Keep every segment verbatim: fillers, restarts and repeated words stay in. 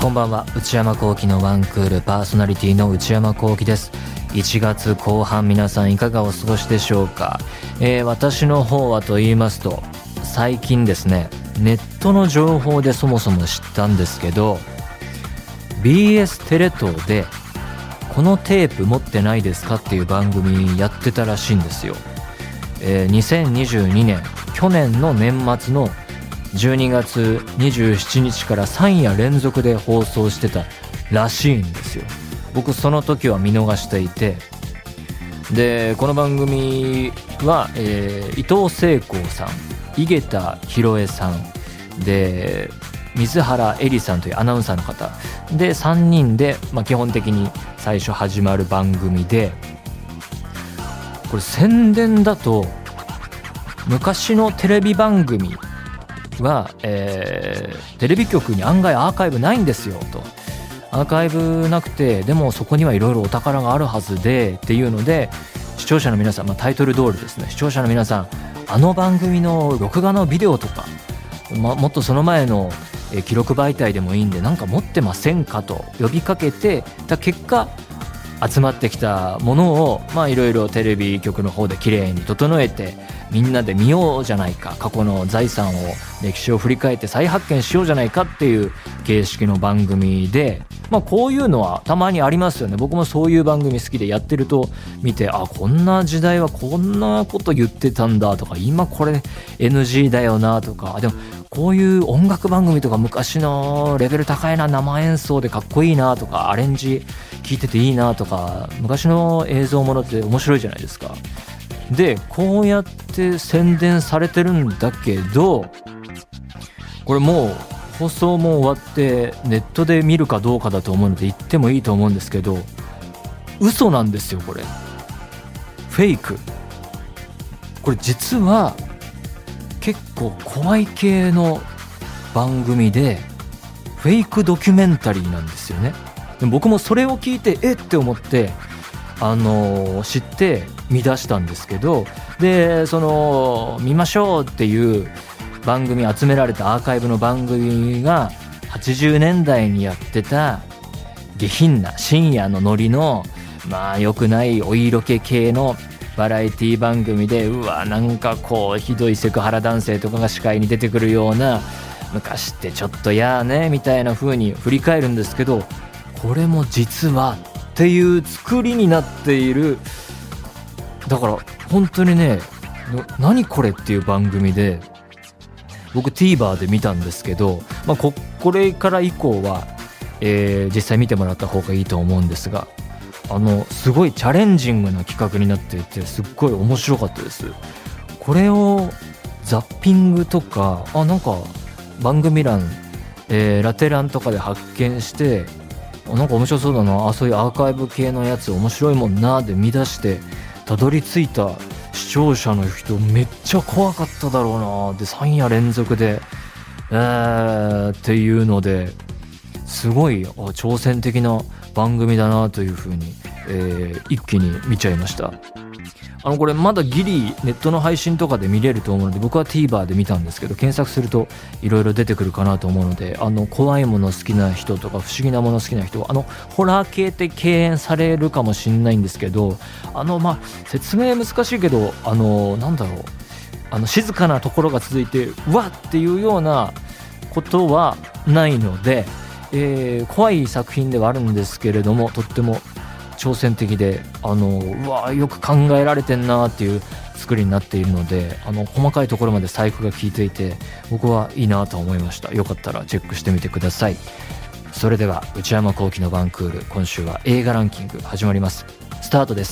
こんばんは。内山聖輝のワンクールパーソナリティの内山聖輝です。いちがつこう半、皆さんいかがお過ごしでしょうか。えー、私の方はと言いますと、最近ですね、ネットの情報でそもそも知ったんですけど、 ビーエス テレ東でこのテープ持ってないですかっていう番組やってたらしいんですよ。えー、にせんにじゅうにねん、去年の年末のじゅうにがつにじゅうしちにちからさんや連続で放送してたらしいんですよ。僕その時は見逃していて、でこの番組は、えー、伊藤聖光さん、井桁弘恵さんで水原絵里さんというアナウンサーの方でさんにんで、まあ、基本的に最初始まる番組で、これ宣伝だと昔のテレビ番組は、えー、テレビ局に案外アーカイブないんですよと。アーカイブなくて、でもそこにはいろいろお宝があるはずでっていうので、視聴者の皆さん、まあ、タイトル通りですね、視聴者の皆さん、あの番組の録画のビデオとか、ま、もっとその前の、えー、記録媒体でもいいんでなんか持ってませんかと呼びかけてた結果、集まってきたものをまあいろいろテレビ局の方できれいに整えて、みんなで見ようじゃないか、過去の財産を、歴史を振り返って再発見しようじゃないかっていう形式の番組で、まあこういうのはたまにありますよね。僕もそういう番組好きで、やってると見て、あ、こんな時代はこんなこと言ってたんだとか、今これ エヌジー だよなとか、でもこういう音楽番組とか昔のレベル高いな、生演奏でかっこいいなとか、アレンジ聞いてていいなとか、昔の映像ものって面白いじゃないですか。でこうやって宣伝されてるんだけど、これもう放送も終わってネットで見るかどうかだと思うので言ってもいいと思うんですけど、嘘なんですよ。これフェイク。これ実は結構怖い系の番組で、フェイクドキュメンタリーなんですよね。でも僕もそれを聞いてえって思って、あのー、知って見出したんですけど、でその見ましょうっていう番組、集められたアーカイブの番組がはちじゅうねんだいにやってた下品な深夜のノリの、まあ良くないお色気系のバラエティ番組で、うわなんかこうひどいセクハラ男性とかが司会に出てくるような、昔ってちょっとやーねみたいな風に振り返るんですけど、これも実はっていう作りになっている。だから本当にね、何これっていう番組で、僕 TVer で見たんですけど、まあ、こ, これから以降は、えー、実際見てもらった方がいいと思うんですが、あのすごいチャレンジングな企画になっていて、すっごい面白かったです。これをザッピングとか、あなんか番組欄、えー、ラテ欄とかで発見して、なんか面白そうだな、あそういうアーカイブ系のやつ面白いもんなで見出してたどり着いた視聴者の人、めっちゃ怖かっただろうな。でさんや連続で、えー、っていうのですごい挑戦的な番組だなというふうに、えー、一気に見ちゃいました。あのこれまだギリネットの配信とかで見れると思うので、僕は TVer で見たんですけど、検索するといろいろ出てくるかなと思うので、あの怖いもの好きな人とか不思議なもの好きな人、あのホラー系って敬遠されるかもしれないんですけど、あのまあ説明難しいけど、あのなんだろう、あの静かなところが続いてうわっていうようなことはないので、えー、怖い作品ではあるんですけれども、とっても挑戦的で、あのうわよく考えられてんなっていう作りになっているので、あの細かいところまで細工が効いていて、僕はいいなと思いました。よかったらチェックしてみてください。それでは内山聖輝のワンクール、今週は映画ランキング始まります。スタートです。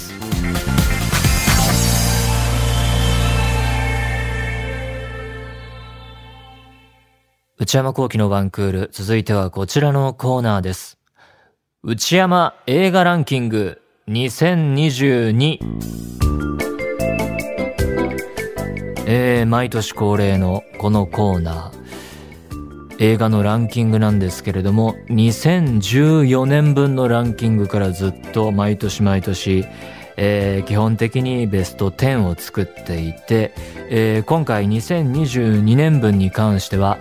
内山聖輝のワンクール、続いてはこちらのコーナーです。内山映画ランキングにせんにじゅうに。えー、毎年恒例のこのコーナー、映画のランキングなんですけれども、にせんじゅうよねんぶんのランキングからずっと毎年毎年、えー、基本的にベストじゅうを作っていて、えー、今回にせんにじゅうにねんぶんに関しては、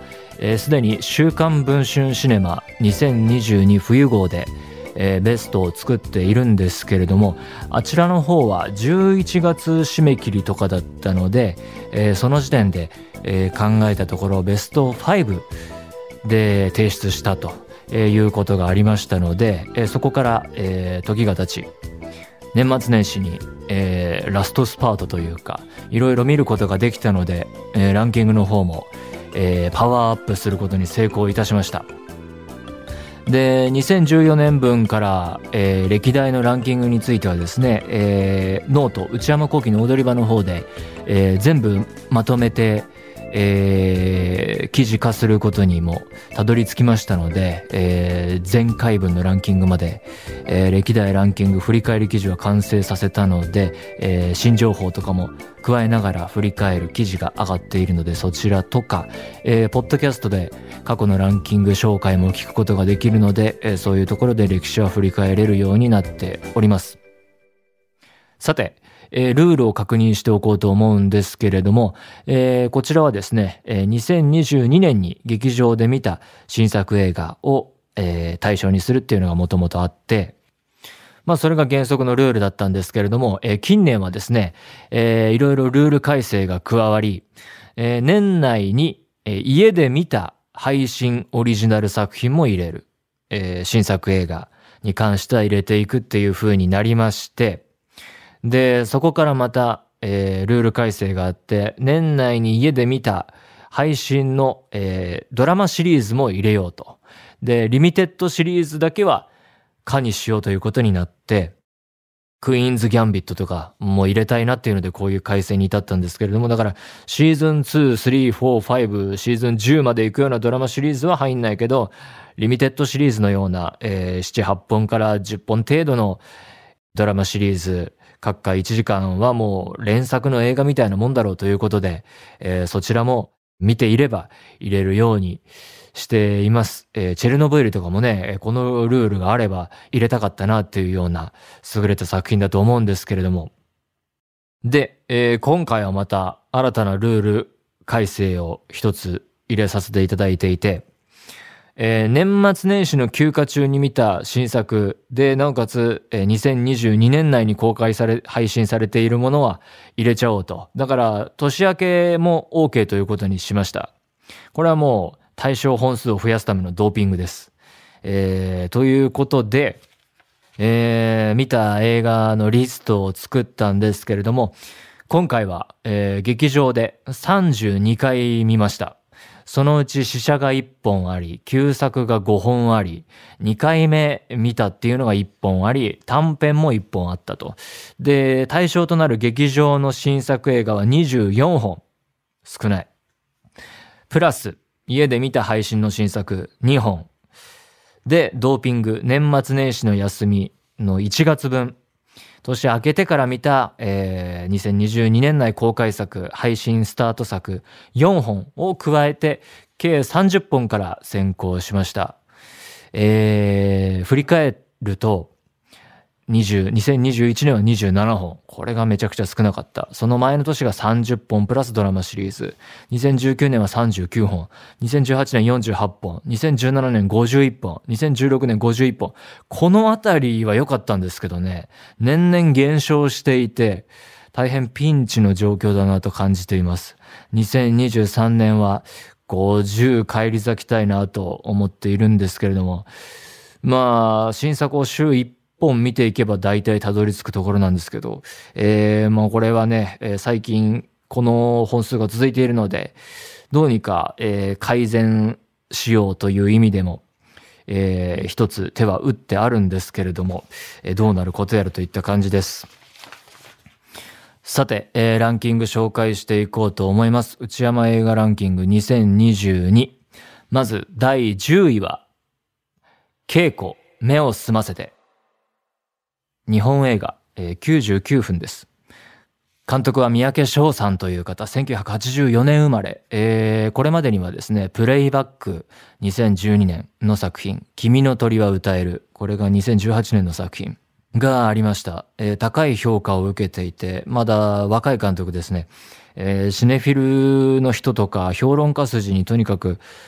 えー、すでに週刊文春シネマにせんにじゅうに冬号で、えー、ベストを作っているんですけれども、あちらの方はじゅういちがつ締め切りとかだったので、えー、その時点で、えー、考えたところベストごで提出したということがありましたので、えー、そこから、えー、時が経ち年末年始に、えー、ラストスパートというかいろいろ見ることができたので、えー、ランキングの方も、えー、パワーアップすることに成功いたしました。でにせんじゅうよねんぶんから、えー、歴代のランキングについてはですね、えー、ノート内山聖輝の踊り場の方で、えー、全部まとめて、えー、記事化することにもたどり着きましたので、えー、前回分のランキングまで、えー、歴代ランキング振り返り記事は完成させたので、えー、新情報とかも加えながら振り返る記事が上がっているので、そちらとか、えー、ポッドキャストで過去のランキング紹介も聞くことができるので、えー、そういうところで歴史は振り返れるようになっております。さて、えー、ルールを確認しておこうと思うんですけれども、えー、こちらはですね、えー、にせんにじゅうにねんに劇場で見た新作映画を、えー、対象にするっていうのがもともとあって、まあそれが原則のルールだったんですけれども、えー、近年はですね、えー、いろいろルール改正が加わり、えー、年内に、えー、家で見た配信オリジナル作品も入れる、えー、新作映画に関しては入れていくっていう風になりまして、で、そこからまた、えー、ルール改正があって、年内に家で見た配信の、えー、ドラマシリーズも入れようと。で、リミテッドシリーズだけは可にしようということになって、クイーンズ・ギャンビットとかも入れたいなっていうのでこういう改正に至ったんですけれども、だからシーズンに、さん、よん、ご、シーズンじゅうまで行くようなドラマシリーズは入んないけど、リミテッドシリーズのような、えー、なな、はっぽんからじゅっぽん程度のドラマシリーズ、各回いちじかんはもう連作の映画みたいなもんだろうということで、えー、そちらも見ていれば入れるようにしています。えー、チェルノブイリとかもね、このルールがあれば入れたかったなっていうような優れた作品だと思うんですけれども。で、えー、今回はまた新たなルール改正を一つ入れさせていただいていて、えー、年末年始の休暇中に見た新作で、なおかつ、えー、にせんにじゅうにねん内に公開され、配信されているものは入れちゃおうと。だから、年明けも OK ということにしました。これはもう対象本数を増やすためのドーピングです。えー、ということで、えー、見た映画のリストを作ったんですけれども、今回は、えー、劇場でさんじゅうにかい見ました。そのうち試写がいっぽんあり、旧作がごほんあり、にかいめ見たっていうのがいっぽんあり、短編もいっぽんあったと。で、対象となる劇場の新作映画はにじゅうよんほん。少ない。プラス、家で見た配信の新作にほん。で、ドーピング、年末年始の休みのいちがつぶん。年明けてから見た、えー、にせんにじゅうにねん内公開作、配信スタート作よんほんを加えて、計さんじゅっぽんから選考しました。えー、振り返ると、にじゅう、にせんにじゅういちねんはにじゅうななほん。これがめちゃくちゃ少なかった。その前の年がさんじゅっぽんプラスドラマシリーズ。にせんじゅうきゅうねんはさんじゅうきゅうほん。にせんじゅうはちねんよんじゅうはっぽん。にせんじゅうななねんごじゅういっぽん。にせんじゅうろくねんごじゅういっぽん。このあたりは良かったんですけどね。年々減少していて、大変ピンチの状況だなと感じています。にせんにじゅうさんねんはごじゅう返り咲きたいなと思っているんですけれども。まあ、新作を週いっぽん見ていけば大体たどり着くところなんですけど、えー、もうこれはね、えー、最近この本数が続いているので、どうにか、えー、改善しようという意味でも、えー、一つ手は打ってあるんですけれども、えー、どうなることやるといった感じです。さて、えー、ランキング紹介していこうと思います。内山映画ランキングにせんにじゅうに。まずだいじゅういは、稽古、目を澄ませて。日本映画、えー、きゅうじゅうきゅうふんです。監督は三宅翔さんという方、せんきゅうひゃくはちじゅうよねん生まれ。えー、これまでにはですね、プレイバックにせんじゅうにねんの作品、君の鳥は歌える。これがにせんじゅうはちねんの作品がありました。えー、高い評価を受けていて、まだ若い監督ですね。えー、シネフィルの人とか評論家筋にとにかく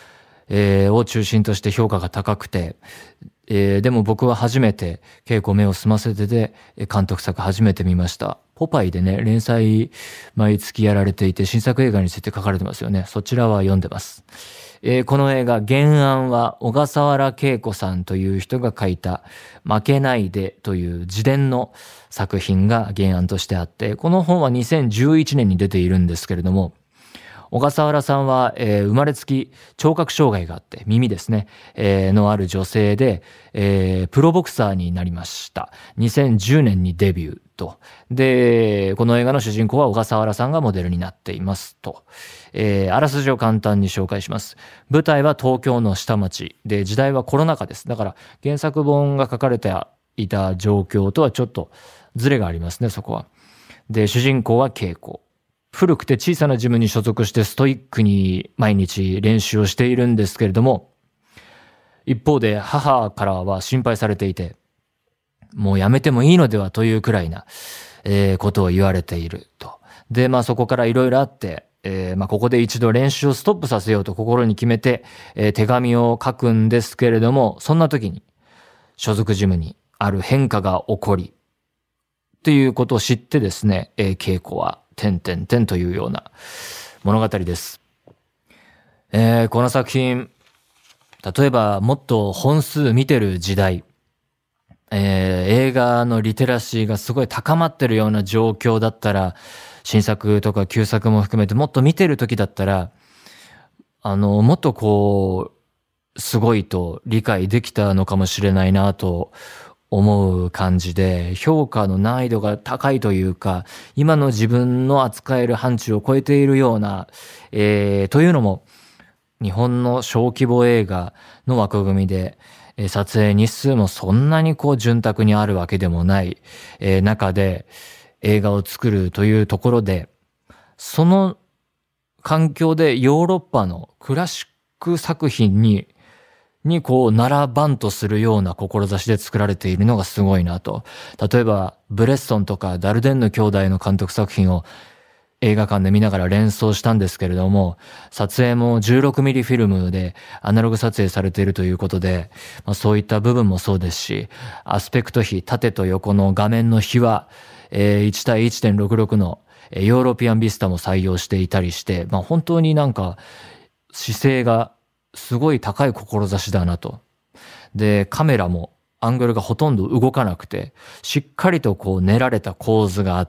えー、を中心として評価が高くて、えー、でも僕は初めて稽古目を澄ませてで監督作初めて見ました。ポパイでね、連載毎月やられていて新作映画について書かれてますよね。そちらは読んでます。えー、この映画原案は小笠原恵子さんという人が書いた負けないでという自伝の作品が原案としてあって、この本はにせんじゅういちねんに出ているんですけれども、小笠原さんは、えー、生まれつき聴覚障害があって耳ですね、えー、のある女性で、えー、プロボクサーになりました。にせんじゅうねんにデビューと。で、この映画の主人公は小笠原さんがモデルになっていますと。えー、あらすじを簡単に紹介します。舞台は東京の下町で、時代はコロナ禍です。だから原作本が書かれていた状況とはちょっとズレがありますね、そこは。で、主人公は恵子。古くて小さなジムに所属してストイックに毎日練習をしているんですけれども、一方で母からは心配されていて、もうやめてもいいのではというくらいな、えー、ことを言われていると。で、まあそこからいろいろあって、えー、まあここで一度練習をストップさせようと心に決めて、えー、手紙を書くんですけれども、そんな時に所属ジムにある変化が起こり、ということを知ってですね、えー、恵子は点々点というような物語です。えー、この作品、例えばもっと本数見てる時代、えー、映画のリテラシーがすごい高まってるような状況だったら、新作とか旧作も含めてもっと見てる時だったら、あの、もっとこう、すごいと理解できたのかもしれないなと思う感じで、評価の難易度が高いというか、今の自分の扱える範疇を超えているような、えー、というのも、日本の小規模映画の枠組みで、えー、撮影日数もそんなにこう潤沢にあるわけでもない、えー、中で映画を作るというところで、その環境でヨーロッパのクラシック作品ににこう並ばんとするような志で作られているのがすごいなと。例えばブレッソンとかダルデンヌ兄弟の監督作品を映画館で見ながら連想したんですけれども、撮影もじゅうろくミリフィルムでアナログ撮影されているということで、まあ、そういった部分もそうですし、アスペクト比、縦と横の画面の比は、えー、いちたいいってんろくろくのヨーロピアンビスタも採用していたりして、まあ、本当になんか姿勢がすごい高い志だなと。で、カメラもアングルがほとんど動かなくて、しっかりとこう練られた構図があって、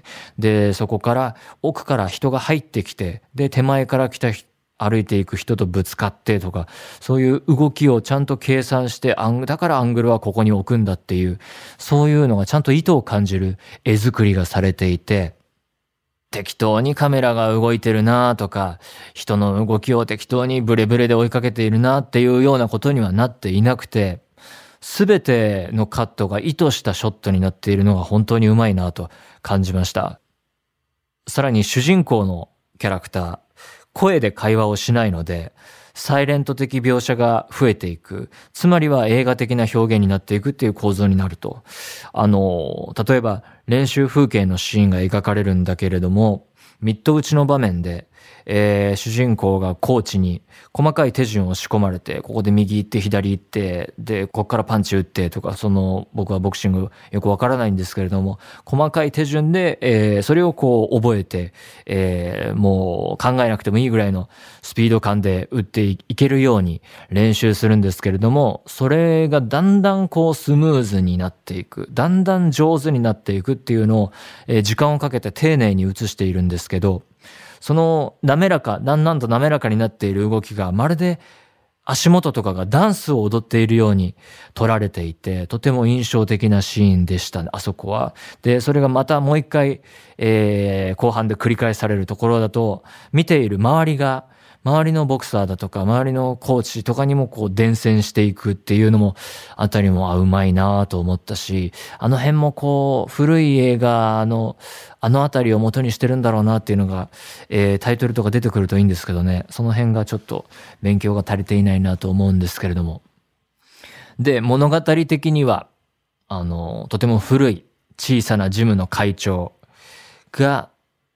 で、そこから奥から人が入ってきて、で、手前から来た歩いていく人とぶつかってとか、そういう動きをちゃんと計算して、だからアングルはここに置くんだっていう、そういうのがちゃんと意図を感じる絵作りがされていて、適当にカメラが動いてるなとか、人の動きを適当にブレブレで追いかけているなっていうようなことにはなっていなくて、すべてのカットが意図したショットになっているのが本当にうまいなと感じました。さらに主人公のキャラクター、声で会話をしないので、サイレント的描写が増えていく。つまりは映画的な表現になっていくっていう構造になると。あの、例えば練習風景のシーンが描かれるんだけれども、ミット打ちの場面で、えー、主人公がコーチに細かい手順を仕込まれて、ここで右行って左行って、で、ここからパンチ打ってとか、その、僕はボクシングよくわからないんですけれども、細かい手順で、えー、それをこう覚えて、えー、もう考えなくてもいいぐらいのスピード感で打っていけるように練習するんですけれども、それがだんだんこうスムーズになっていく、だんだん上手になっていくっていうのを、えー、時間をかけて丁寧に映しているんですけど、その滑らか、だんだんと滑らかになっている動きがまるで足元とかがダンスを踊っているように撮られていて、とても印象的なシーンでしたね、あそこは。で、それがまたもう一回、えー、後半で繰り返されるところだと、見ている周りが、周りのボクサーだとか、周りのコーチとかにもこう伝染していくっていうのも、あたりもあうまいなと思ったし、あの辺もこう、古い映画の、あのあたりを元にしてるんだろうなっていうのが、えー、タイトルとか出てくるといいんですけどね、その辺がちょっと勉強が足りていないなと思うんですけれども。で、物語的には、あの、とても古い小さなジムの会長が、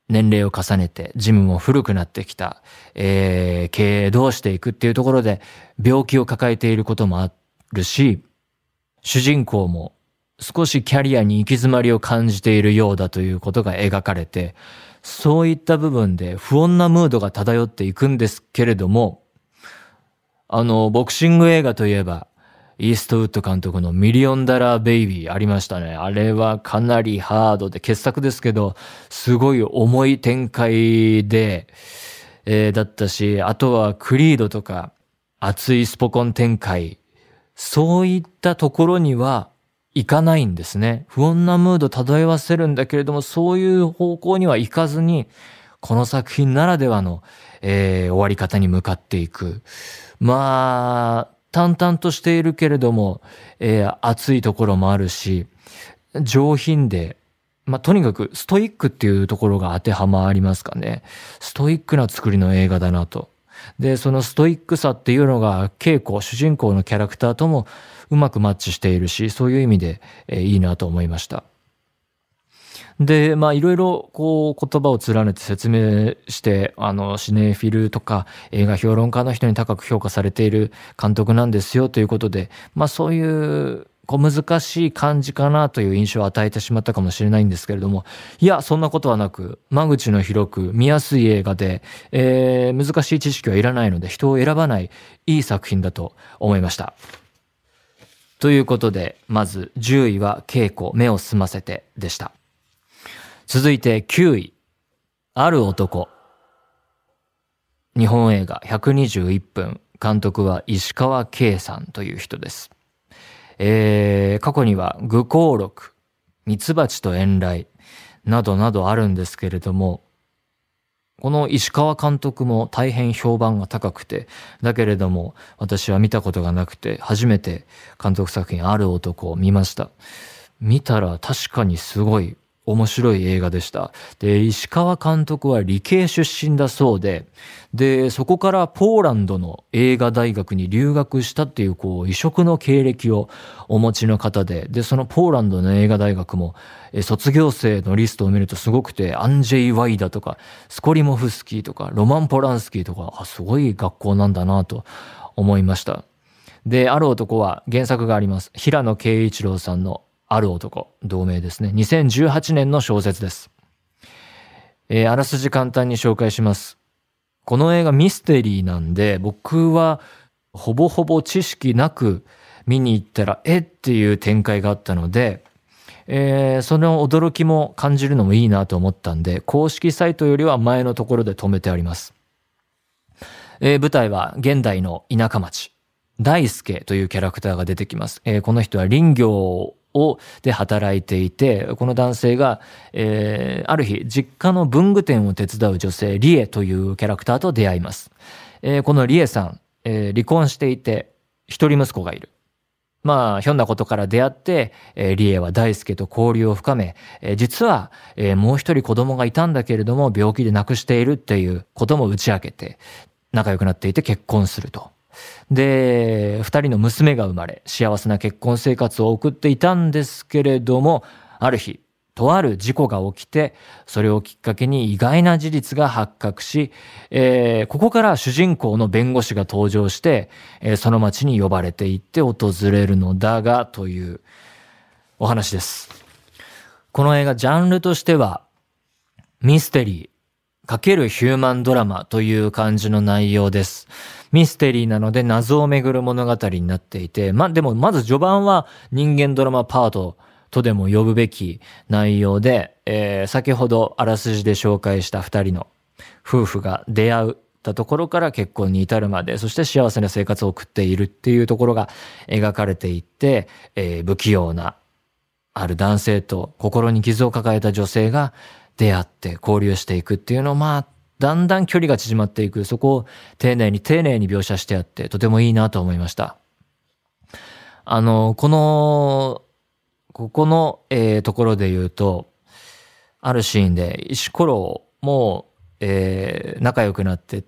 年齢を重ねてジムも古くなってきた、えー、経営どうしていくっていうところで病気を抱えていることもあるし、主人公も少しキャリアに行き詰まりを感じているようだということが描かれて、そういった部分で不穏なムードが漂っていくんですけれども、あのボクシング映画といえばイーストウッド監督のミリオンダラーベイビーありましたね。あれはかなりハードで傑作ですけど、すごい重い展開で、えー、だったし、あとはクリードとか熱いスポコン展開、そういったところにはいかないんですね。不穏なムード漂わせるんだけれども、そういう方向にはいかずに、この作品ならではの、えー、終わり方に向かっていく。まあ淡々としているけれども、えー、熱いところもあるし、上品で、まあ、とにかくストイックっていうところが当てはまりますかね。ストイックな作りの映画だなと。で、そのストイックさっていうのが、ケイコ、主人公のキャラクターともうまくマッチしているし、そういう意味で、えー、いいなと思いました。で、まあいろいろこう言葉を連ねて説明して、あのシネフィルとか映画評論家の人に高く評価されている監督なんですよということで、まあそういうこう難しい感じかなという印象を与えてしまったかもしれないんですけれども、いやそんなことはなく、間口の広く見やすい映画で、えー、難しい知識はいらないので人を選ばないいい作品だと思いました。ということで、まずじゅういは稽古目を澄ませてでした。続いてきゅうい、ある男。日本映画ひゃくにじゅういっぷん、監督は石川慶さんという人です。えー、過去には愚行録、ミツバチと遠雷などなどあるんですけれども、この石川監督も大変評判が高くて、だけれども私は見たことがなくて初めて監督作品ある男を見ました。見たら確かにすごい面白い映画でした。で、石川監督は理系出身だそうで、で、そこからポーランドの映画大学に留学したっていう、こう、異色の経歴をお持ちの方で、で、そのポーランドの映画大学も、え卒業生のリストを見るとすごくて、アンジェイ・ワイダとか、スコリモフスキーとか、ロマン・ポランスキーとか、あ、すごい学校なんだなと思いました。で、ある男は原作があります。平野啓一郎さんのある男、同名ですね。にせんじゅうはちねんの小説です。えー、あらすじ簡単に紹介します。この映画ミステリーなんで、僕はほぼほぼ知識なく見に行ったら、えっていう展開があったので、えー、その驚きも感じるのもいいなと思ったんで、公式サイトよりは前のところで止めてあります。えー、舞台は現代の田舎町。大輔というキャラクターが出てきます。えー、この人は林業をで働いていて、この男性が、えー、ある日実家の文具店を手伝う女性リエというキャラクターと出会います。えー、このリエさん、えー、離婚していて一人息子がいる。まあひょんなことから出会って、えー、リエは大輔と交流を深め、えー、実は、えー、もう一人子供がいたんだけれども病気で亡くしているっていうことも打ち明けて仲良くなっていて結婚すると。で、二人の娘が生まれ、幸せな結婚生活を送っていたんですけれども、ある日、とある事故が起きて、それをきっかけに意外な事実が発覚し、えー、ここから主人公の弁護士が登場して、えー、その町に呼ばれていって訪れるのだが、というお話です。この映画、ジャンルとしては、ミステリー×ヒューマンドラマという感じの内容です。ミステリーなので謎をめぐる物語になっていて、ま、でもまず序盤は人間ドラマパートとでも呼ぶべき内容で、えー、先ほどあらすじで紹介した二人の夫婦が出会ったところから結婚に至るまで、そして幸せな生活を送っているっていうところが描かれていって、えー、不器用なある男性と心に傷を抱えた女性が出会って交流していくっていうのを、まあだんだん距離が縮まっていく、そこを丁寧に丁寧に描写してあって、とてもいいなと思いました。あの、この、ここの、えー、ところで言うと、あるシーンで石ころも、えー、仲良くなってって、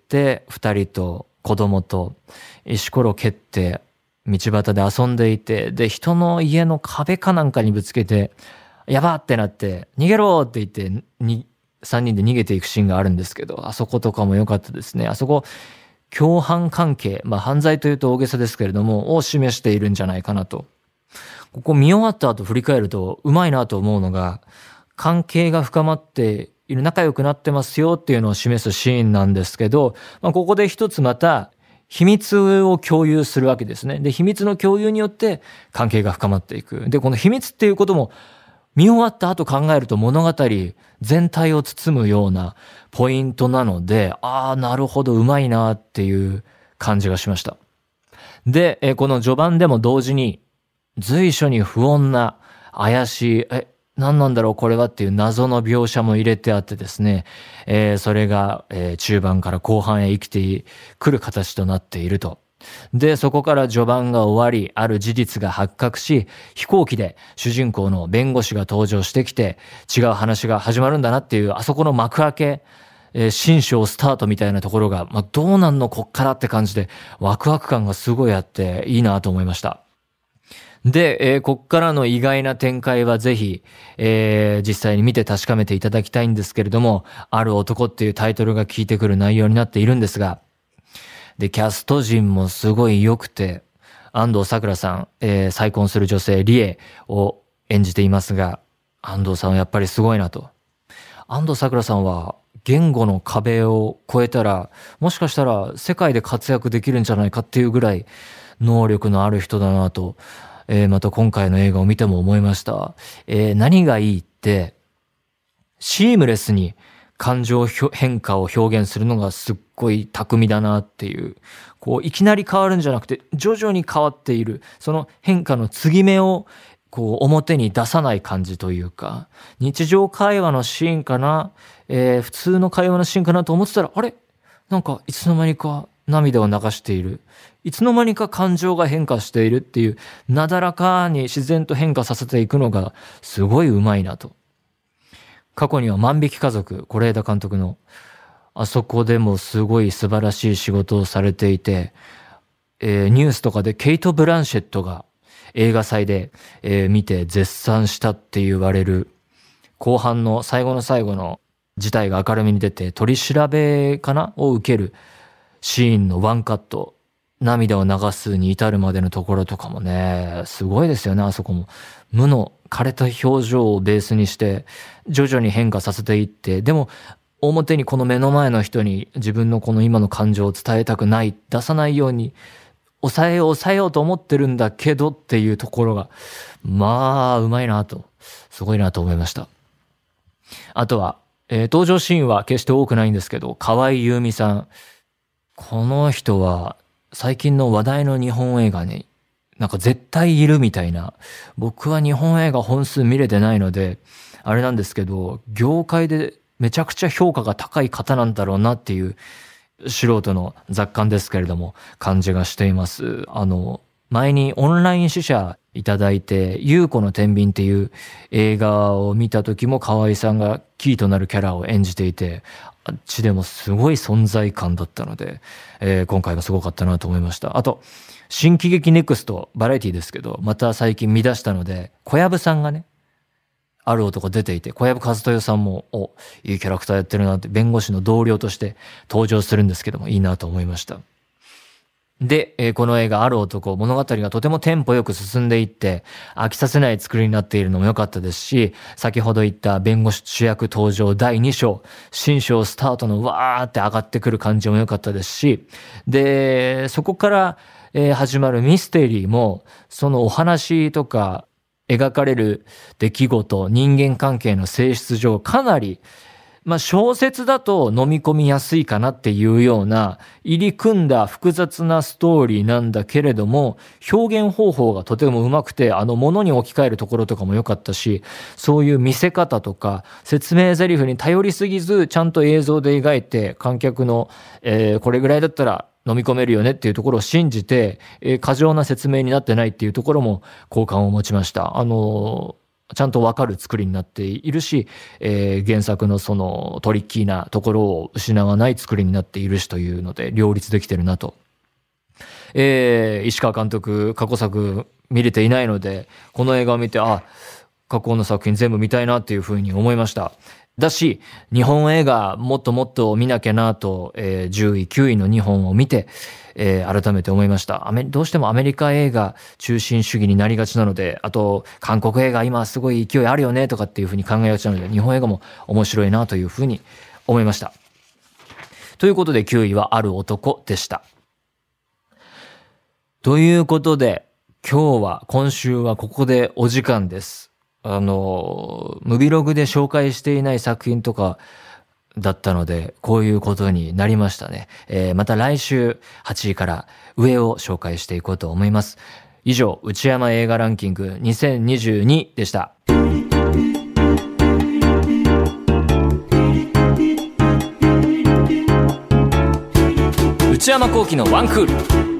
二人と子供と石ころ蹴って、道端で遊んでいて、で、人の家の壁かなんかにぶつけて、やばってなって、逃げろって言って、に、 さんにんで逃げていくシーンがあるんですけど、あそことかも良かったですね。あそこ、共犯関係、まあ犯罪というと大げさですけれども、を示しているんじゃないかなと。ここ見終わった後振り返ると、うまいなと思うのが、関係が深まっている、仲良くなってますよっていうのを示すシーンなんですけど、まあ、ここで一つまた、秘密を共有するわけですね。で、秘密の共有によって関係が深まっていく。で、この秘密っていうことも見終わった後考えると物語全体を包むようなポイントなので、ああ、なるほど、うまいなっていう感じがしました。で、この序盤でも同時に随所に不穏な怪しい、え、何なんだろうこれはっていう謎の描写も入れてあってですね、えー、それが、えー、中盤から後半へ生きてくる形となっていると。で、そこから序盤が終わり、ある事実が発覚し、飛行機で主人公の弁護士が登場してきて、違う話が始まるんだなっていう、あそこの幕開け、えー、新章スタートみたいなところが、まあ、どうなんのこっからって感じで、ワクワク感がすごいあって、いいなと思いました。で、えー、こっからの意外な展開はぜひ、えー、実際に見て確かめていただきたいんですけれども、ある男っていうタイトルが効いてくる内容になっているんですが、で、キャスト陣もすごい良くて、安藤サクラさん、えー、再婚する女性、リエを演じていますが、安藤さんはやっぱりすごいなと。安藤サクラさんは、言語の壁を越えたら、もしかしたら世界で活躍できるんじゃないかっていうぐらい、能力のある人だなと、えー、また今回の映画を見ても思いました。えー、何がいいって、シームレスに感情変化を表現するのがすっごい巧みだなっていう。こう、いきなり変わるんじゃなくて、徐々に変わっている。その変化の継ぎ目を、こう、表に出さない感じというか、日常会話のシーンかな、えー、普通の会話のシーンかなと思ってたら、あれ？なんか、いつの間にか涙を流している。いつの間にか感情が変化しているっていう、なだらかに自然と変化させていくのがすごいうまいなと。過去には万引き家族、是枝監督の、あそこでもすごい素晴らしい仕事をされていて、えー、ニュースとかでケイト・ブランシェットが映画祭で、えー、見て絶賛したって言われる、後半の最後の最後の事態が明るみに出て取り調べかなを受けるシーンのワンカット、涙を流すに至るまでのところとかもね、すごいですよね、あそこも。無の枯れた表情をベースにして、徐々に変化させていって、でも、表にこの目の前の人に自分のこの今の感情を伝えたくない、出さないように、抑えよう抑えようと思ってるんだけどっていうところが、まあ、うまいなと、すごいなと思いました。あとは、えー、登場シーンは決して多くないんですけど、河合優美さん。この人は、最近の話題の日本映画になんか絶対いるみたいな。僕は日本映画本数見れてないので、あれなんですけど、業界でめちゃくちゃ評価が高い方なんだろうなっていう素人の雑感ですけれども、感じがしています。あの、前にオンライン試写いただいて、優子の天秤っていう映画を見た時も河合さんがキーとなるキャラを演じていて、あっちでもすごい存在感だったので、えー、今回もすごかったなと思いました。あと、新喜劇ネクスト、バラエティですけど、また最近見出したので、小籔さんがね、ある男出ていて、小籔和豊さんも、お、いいキャラクターやってるなって、弁護士の同僚として登場するんですけども、いいなと思いました。で、えー、この映画ある男、物語がとてもテンポよく進んでいって、飽きさせない作りになっているのも良かったですし、先ほど言った弁護士主役登場だいに章、新章スタートのわーって上がってくる感じも良かったですし、で、そこから、えー、始まるミステリーも、そのお話とか描かれる出来事、人間関係の性質上、かなり、まあ小説だと飲み込みやすいかなっていうような入り組んだ複雑なストーリーなんだけれども、表現方法がとてもうまくて、あの物に置き換えるところとかも良かったし、そういう見せ方とか説明台詞に頼りすぎず、ちゃんと映像で描いて観客の、えー、これぐらいだったら飲み込めるよねっていうところを信じて、えー、過剰な説明になってないっていうところも好感を持ちました。あのーちゃんとわかる作りになっているし、えー、原作のそのトリッキーなところを失わない作りになっているしというので両立できてるなと。えー、石川監督過去作見れていないので、この映画を見て、あ、過去の作品全部見たいなっていうふうに思いました。 だし、日本映画もっともっと見なきゃなと、えー、じゅうい、きゅういのにほんを見て、えー、改めて思いました。アメどうしてもアメリカ映画中心主義になりがちなので、あと韓国映画今すごい勢いあるよねとかっていうふうに考えがちなので、日本映画も面白いなというふうに思いました。ということできゅういはある男でした。ということで、今日は、今週はここでお時間です。あの、ムビログで紹介していない作品とかだったので、こういうことになりましたね。えー、また来週はちいから上を紹介していこうと思います。以上、内山映画ランキングにせんにじゅうにでした。内山聖輝のワンクール。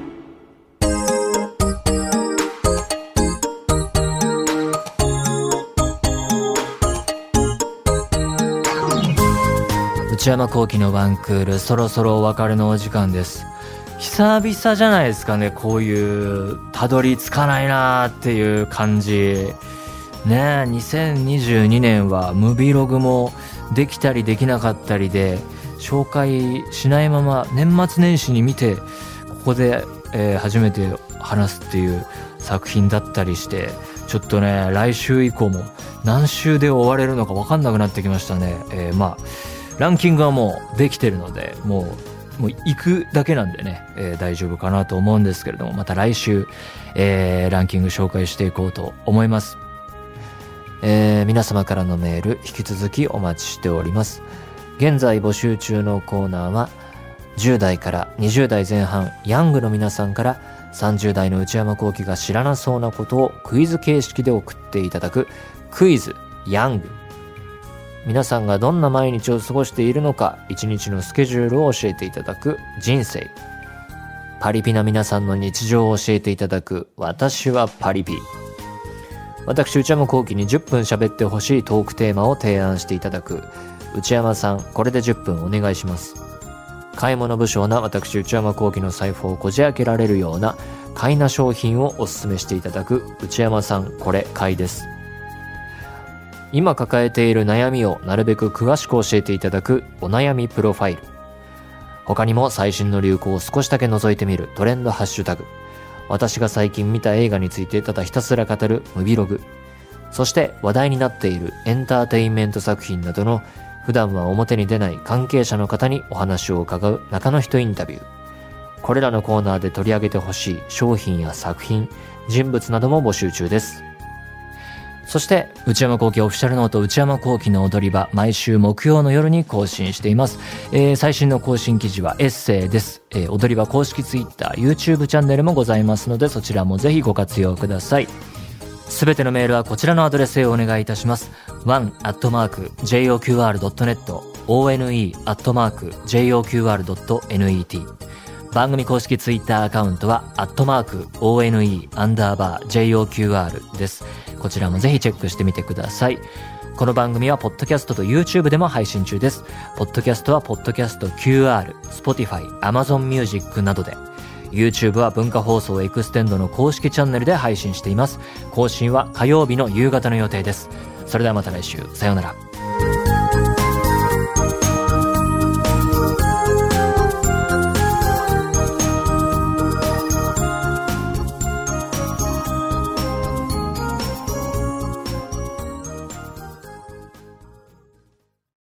内山聖輝のワンクール、そろそろお別れのお時間です。久々じゃないですかね、こういうたどり着かないなーっていう感じね。えにせんにじゅうにねんはムビログもできたりできなかったりで紹介しないまま年末年始に見てここで、えー、初めて話すっていう作品だったりして、ちょっとね来週以降も何週で終われるのか分かんなくなってきましたね。えー、まあランキングはもうできてるので、もう、もう行くだけなんでね、えー、大丈夫かなと思うんですけれども、また来週、えー、ランキング紹介していこうと思います。えー、皆様からのメール、引き続きお待ちしております。現在募集中のコーナーは、じゅう代からにじゅう代前半、ヤングの皆さんから、さんじゅう代の内山聖輝が知らなそうなことをクイズ形式で送っていただく、クイズ、ヤング。皆さんがどんな毎日を過ごしているのか、一日のスケジュールを教えていただく人生。パリピな皆さんの日常を教えていただく私はパリピ。私内山聖輝にじゅっぷん喋ってほしいトークテーマを提案していただく内山さん、これでじゅっぷんお願いします。買い物不詳な私内山聖輝の財布をこじ開けられるような買いな商品をお勧めしていただく内山さん、これ買いです。今抱えている悩みをなるべく詳しく教えていただくお悩みプロファイル。他にも最新の流行を少しだけ覗いてみるトレンドハッシュタグ。私が最近見た映画についてただひたすら語るムビログ。そして話題になっているエンターテインメント作品などの普段は表に出ない関係者の方にお話を伺う中の人インタビュー。これらのコーナーで取り上げてほしい商品や作品、人物なども募集中です。そして内山聖輝オフィシャルノート内山聖輝の踊り場、毎週木曜の夜に更新しています。えー、最新の更新記事はエッセイです。えー、踊り場公式ツイッター YouTube チャンネルもございますので、そちらもぜひご活用ください。すべてのメールはこちらのアドレスへお願いいたします。ワン アットマーク ジェイオーキューアール ドットネット オーエヌイー アットマーク ジェイオーキューアール ドットネット。番組公式ツイッターアカウントはアットマーク オーエヌイー アンダーバー ジェイオーキューアール です。こちらもぜひチェックしてみてください。この番組はポッドキャストと YouTube でも配信中です。ポッドキャストはポッドキャスト キューアール、Spotify、Amazon Music などで、YouTube は文化放送エクステンドの公式チャンネルで配信しています。更新は火曜日の夕方の予定です。それではまた来週、さようなら。